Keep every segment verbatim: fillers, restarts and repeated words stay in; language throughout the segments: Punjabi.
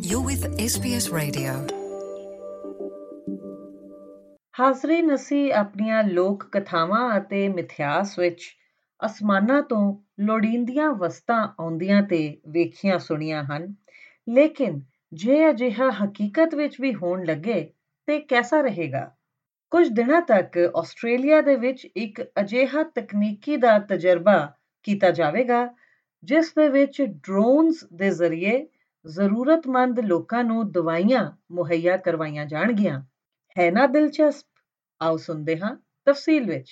You're with S B S Radio. ਹਾਜ਼ਰੀਨ, ਅਸੀਂ ਆਪਣੀਆਂ ਲੋਕ ਕਥਾਵਾਂ ਅਤੇ ਮਿਥਿਹਾਸ ਵਿੱਚ ਅਸਮਾਨਾਂ ਤੋਂ ਲੋੜੀਂਦੀਆਂ ਵਸਤਾਂ ਆਉਂਦੀਆਂ ਤੇ ਵੇਖੀਆਂ ਸੁਣੀਆਂ ਹਨ, ਲੇਕਿਨ ਜੇ ਅਜਿਹਾ ਹਕੀਕਤ ਵਿੱਚ ਵੀ ਹੋਣ ਲੱਗੇ ਤੇ ਕੈਸਾ ਰਹੇਗਾ? ਕੁਝ ਦਿਨਾਂ ਤੱਕ ਆਸਟ੍ਰੇਲੀਆ ਦੇ ਵਿੱਚ ਇੱਕ ਅਜਿਹਾ ਤਕਨੀਕੀ ਦਾ ਤਜਰਬਾ ਕੀਤਾ ਜਾਵੇਗਾ ਜਿਸ ਦੇ ਵਿੱਚ ਡਰੋਨਸ ਦੇ ਜ਼ਰੀਏ ਜ਼ਰੂਰਤਮੰਦ ਲੋਕਾਂ ਨੂੰ ਦਵਾਈਆਂ ਮੁਹੱਈਆ ਕਰਵਾਈਆਂ ਜਾਣਗੀਆਂ। ਹੈ ਨਾ ਦਿਲਚਸਪ? ਆਓ ਸੁਣਦੇ ਹਾਂ ਤਫਸੀਲ ਵਿੱਚ।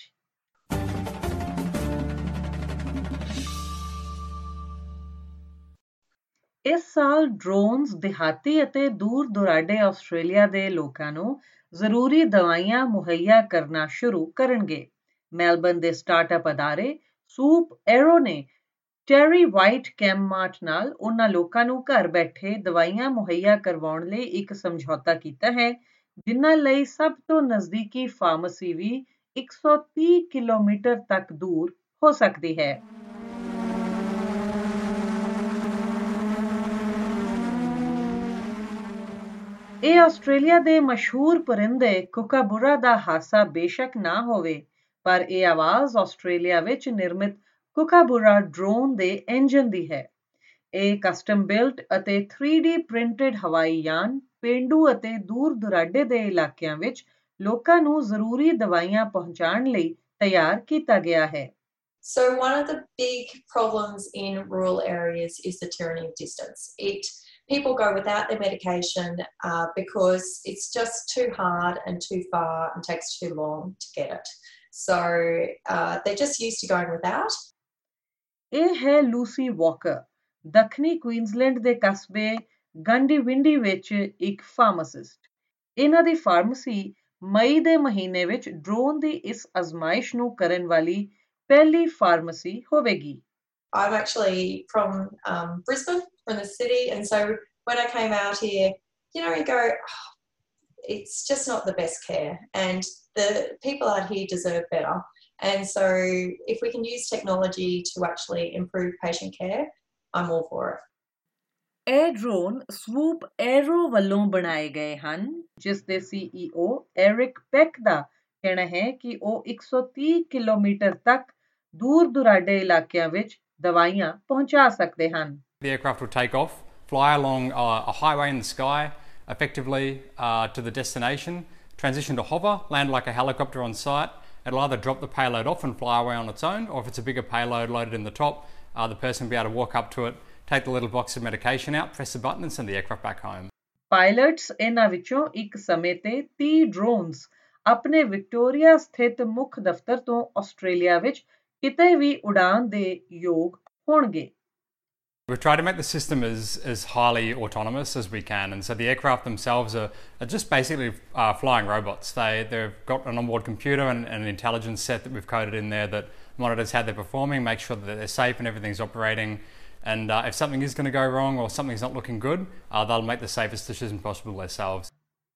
ਇਸ ਸਾਲ ਡਰੋਨਸ ਦਿਹਾਤੀ ਅਤੇ ਦੂਰ ਦੁਰਾਡੇ ਆਸਟ੍ਰੇਲੀਆ ਦੇ ਲੋਕਾਂ ਨੂੰ ਜ਼ਰੂਰੀ ਦਵਾਈਆਂ ਮੁਹੱਈਆ ਕਰਨਾ ਸ਼ੁਰੂ ਕਰਨਗੇ। ਮੈਲਬਰਨ ਦੇ ਸਟਾਰਟਅਪ ਅਦਾਰੇ ਸੂਪ ਐਰੋ ਨੇ ਟੈਰੀ ਵਾਈਟ ਕੈਮਮਾਰਟ ਨਾਲ ਉਹਨਾਂ ਲੋਕਾਂ ਨੂੰ ਘਰ ਬੈਠੇ ਦਵਾਈਆਂ ਮੁਹੱਈਆ ਕਰਵਾਉਣ ਲਈ ਇੱਕ ਸਮਝੌਤਾ ਕੀਤਾ ਹੈ ਜਿਨ੍ਹਾਂ ਲਈ ਸਭ ਤੋਂ ਨਜ਼ਦੀਕੀ ਫਾਰਮੇਸੀ ਵੀ ਇੱਕ ਸੌ ਤੀਹ ਕਿਲੋਮੀਟਰ ਤੱਕ ਦੂਰ ਹੋ ਸਕਦੀ ਹੈ। ਇਹ ਆਸਟ੍ਰੇਲੀਆ ਦੇ ਮਸ਼ਹੂਰ ਪਰਿੰਦੇ ਕੁਕਾਬੁਰਾ ਦਾ ਹਾਸਾ ਬੇਸ਼ੱਕ ਨਾ ਹੋਵੇ, ਪਰ ਇਹ ਆਵਾਜ਼ ਆਸਟ੍ਰੇਲੀਆ ਵਿੱਚ ਨਿਰਮਿਤ ਕੁਕਾਬੁਰਾ ਡਰੋਨ ਦੇ ਇੰਜਨ ਦੀ ਹੈ। ਇਹ ਕਸਟਮ ਬਿਲਟ ਅਤੇ ਥ੍ਰੀ ਡੀ ਪ੍ਰਿੰਟਡ ਹਵਾਈ ਯਾਨ ਪੇਂਡੂ ਅਤੇ ਦੂਰ ਦੁਰਾਡੇ ਦੇ ਇਲਾਕਿਆਂ ਵਿੱਚ ਲੋਕਾਂ ਨੂੰ ਜ਼ਰੂਰੀ ਦਵਾਈਆਂ ਪਹੁੰਚਾਉਣ ਲਈ ਤਿਆਰ ਕੀਤਾ ਗਿਆ ਹੈ। So one of the big problems in rural areas is the tyranny of distance. It people go without their medication uh, because it's just too hard and too far and takes too long to get it. So uh, they're just used to going without. ਇਹ ਹੈ ਲੂਸੀ ਵਾਕਰ, ਦੱਖਣੀ ਕੁਈਨਜ਼ਲੈਂਡ ਦੇ ਕਸਬੇ ਗੰਡੀਵਿੰਡੀ ਵਿੱਚ ਇੱਕ ਫਾਰਮਾਸਿਸਟ। ਇਹਨਾਂ ਦੀ ਫਾਰਮੇਸੀ ਮਈ ਦੇ ਮਹੀਨੇ ਵਿੱਚ ਡਰੋਨ ਦੀ ਇਸ ਅਜ਼ਮਾਇਸ਼ ਨੂੰ ਕਰਨ ਵਾਲੀ ਪਹਿਲੀ ਫਾਰਮੇਸੀ ਹੋਵੇਗੀ। I'm actually from um, Brisbane, from the city, and so when I came out here, you know, you go, oh, it's just not the best care, and the people out here deserve better. And so if we can use technology to actually improve patient care, I'm all for it. ਇਹ ਡਰੋਨ ਸਵੂਪ ਐਰੋ ਵੱਲੋਂ ਬਣਾਏ ਗਏ ਹਨ, ਜਿਸ ਦੇ ਸੀਈਓ ਐਰਿਕ ਪੈਕ ਦਾ ਕਹਿਣਾ ਹੈ ਕਿ ਉਹ ਇੱਕ ਸੌ ਤੀਹ ਕਿਲੋਮੀਟਰ ਤੱਕ ਦੂਰ ਦੁਰਾਡੇ ਇਲਾਕਿਆਂ ਵਿੱਚ ਦਵਾਈਆਂ ਪਹੁੰਚਾ ਸਕਦੇ ਹਨ। The aircraft will take off, fly along uh, a highway in the sky, effectively uh, to the destination, transition to hover, land like a helicopter on site. It'll either drop the payload off and fly away on its own, or if it's a bigger payload loaded in the top, uh, the person will be able to walk up to it, take the little box of medication out, press the button and send the aircraft back home. Pilots ਇਹਨਾਂ ਵਿੱਚੋਂ ਇੱਕ ਸਮੇਂ ਤੇ ਤੀਹ ਡਰੋਨਸ ਆਪਣੇ ਵਿਕਟੋਰੀਆ ਸਥਿਤ ਮੁੱਖ ਦਫ਼ਤਰ ਤੋਂ ਆਸਟ੍ਰੇਲੀਆ ਵਿੱਚ ਕਿਤੇ ਵੀ ਉਡਾਨ ਦੇ ਯੋਗ ਹੋਣਗੇ। We've tried to make the system as, as highly autonomous as we can, and so the aircraft themselves are, are just basically uh, flying robots. They, they've got an onboard computer and, and an intelligence set that we've coded in there that monitors how they're performing, makes sure that they're safe and everything's operating. And uh, if something is going to go wrong or something's not looking good, uh, they'll make the safest decision possible themselves.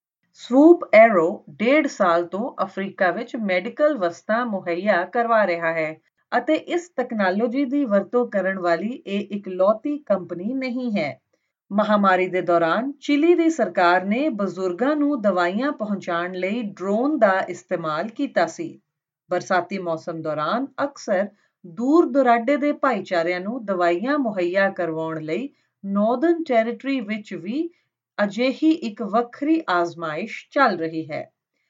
Swoop Aero ਡੇਢ ਸਾਲ ਤੋਂ ਅਫਰੀਕਾ ਵਿੱਚ ਮੈਡੀਕਲ ਵਸਤਾਂ ਮੁਹੱਈਆ ਕਰਵਾ ਰਿਹਾ ਹੈ ਅਤੇ ਇਸ ਤਕਨਾਲੋਜੀ ਦੀ ਵਰਤੋਂ ਕਰਨ ਵਾਲੀ ਇਹ ਇਕਲੌਤੀ ਕੰਪਨੀ ਨਹੀਂ ਹੈ। ਮਹਾਮਾਰੀ ਦੇ ਦੌਰਾਨ ਚਿਲੀ ਦੀ ਸਰਕਾਰ ਨੇ ਬਜ਼ੁਰਗਾਂ ਨੂੰ ਦਵਾਈਆਂ ਪਹੁੰਚਾਉਣ ਲਈ ਡਰੋਨ ਦਾ ਇਸਤੇਮਾਲ ਕੀਤਾ ਸੀ। ਬਰਸਾਤੀ ਮੌਸਮ ਦੌਰਾਨ ਅਕਸਰ ਦੂਰ ਦੁਰਾਡੇ ਦੇ ਭਾਈਚਾਰਿਆਂ ਨੂੰ ਦਵਾਈਆਂ ਮੁਹੱਈਆ ਕਰਵਾਉਣ ਲਈ ਨਾਰਦਰਨ ਟੈਰੀਟਰੀ ਵਿੱਚ ਵੀ ਅਜਿਹੀ ਇੱਕ ਵੱਖਰੀ ਆਜ਼ਮਾਇਸ਼ ਚੱਲ ਰਹੀ ਹੈ।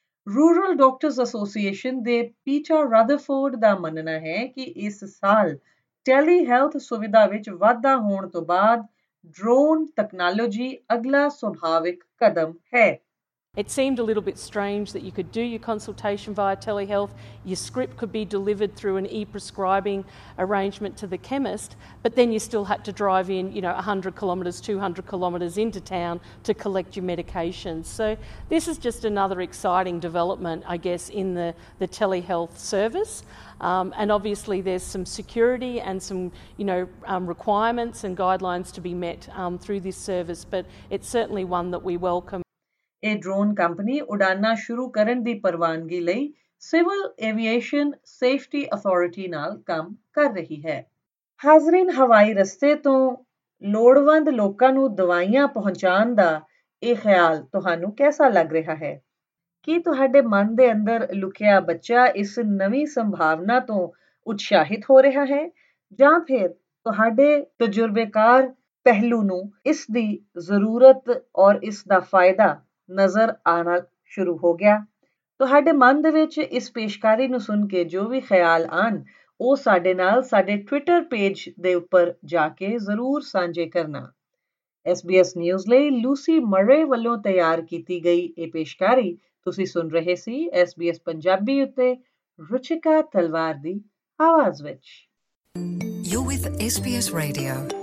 ਰੂਰਲ ਡਾਕਟਰਸ ਐਸੋਸੀਏਸ਼ਨ ਦੇ ਪੀਟਰ ਰਦਰਫੋਰਡ ਦਾ ਮੰਨਣਾ ਹੈ ਕਿ ਇਸ ਸਾਲ ਟੈਲੀ ਹੈਲਥ ਸੁਵਿਧਾ ਵਿੱਚ ਵਾਧਾ ਹੋਣ ਤੋਂ ਬਾਅਦ ਡਰੋਨ ਤਕਨਾਲੋਜੀ ਅਗਲਾ ਸੁਭਾਵਿਕ ਕਦਮ ਹੈ। It seemed a little bit strange that you could do your consultation via telehealth, your script could be delivered through an e-prescribing arrangement to the chemist, but then you still had to drive in, you know, one hundred kilometres, two hundred kilometres into town to collect your medications. So this is just another exciting development, I guess, in the, the telehealth service. Um, and obviously there's some security and some, you know, um, requirements and guidelines to be met um, through this service, but it's certainly one that we welcome. ਇਹ ਡਰੋਨ ਕੰਪਨੀ ਉਡਾਨਾਂ ਸ਼ੁਰੂ ਕਰਨ ਦੀ ਪ੍ਰਵਾਨਗੀ ਲਈ ਸਿਵਲ ਐਵੀਏਸ਼ਨ ਸੇਫਟੀ ਅਥਾਰਟੀ ਨਾਲ ਕੰਮ ਕਰ ਰਹੀ ਹੈ। ਹਾਜ਼ਰੀਨ, ਹਵਾਈ ਰਸਤੇ ਤੋਂ ਲੋੜਵੰਦ ਲੋਕਾਂ ਨੂੰ ਦਵਾਈਆਂ ਪਹੁੰਚਾਉਣ ਦਾ ਇਹ ਖਿਆਲ ਤੁਹਾਨੂੰ ਕੈਸਾ ਲੱਗ ਰਿਹਾ ਹੈ? ਕੀ ਤੁਹਾਡੇ ਮਨ ਦੇ ਅੰਦਰ ਲੁਕਿਆ ਬੱਚਾ ਇਸ ਨਵੀਂ ਸੰਭਾਵਨਾ ਤੋਂ ਉਤਸ਼ਾਹਿਤ ਹੋ ਰਿਹਾ ਹੈ, ਜਾਂ ਫਿਰ ਤੁਹਾਡੇ ਤਜਰਬੇਕਾਰ ਪਹਿਲੂ ਨੂੰ ਇਸ ਦੀ ਜ਼ਰੂਰਤ ਔਰ ਇਸ ਦਾ ਫਾਇਦਾ ਨਜ਼ਰ ਆਉਣਾ ਸ਼ੁਰੂ ਹੋ ਗਿਆ? ਤੁਹਾਡੇ ਮਨ ਦੇ ਵਿੱਚ ਇਸ ਪੇਸ਼ਕਾਰੀ ਨੂੰ ਸੁਣ ਕੇ ਜੋ ਵੀ ਖਿਆਲ ਆਉਣ, ਉਹ ਸਾਡੇ ਨਾਲ ਸਾਡੇ ਟਵਿੱਟਰ ਪੇਜ ਦੇ ਉੱਪਰ ਜਾ ਕੇ ਜ਼ਰੂਰ ਸਾਂਝੇ ਕਰਨਾ। ਐਸ ਬੀ ਐਸ ਨਿਊਜ਼ ਲਈ ਲੂਸੀ ਮਰੇ ਵੱਲੋਂ ਤਿਆਰ ਕੀਤੀ ਗਈ ਇਹ ਪੇਸ਼ਕਾਰੀ ਤੁਸੀਂ ਸੁਣ ਰਹੇ ਸੀ ਐਸ ਬੀ ਐਸ ਪੰਜਾਬੀ ਉੱਤੇ ਰੁਚਿਕਾ ਤਲਵਾਰ ਦੀ ਆਵਾਜ਼ ਵਿੱਚ। You're with S B S Radio.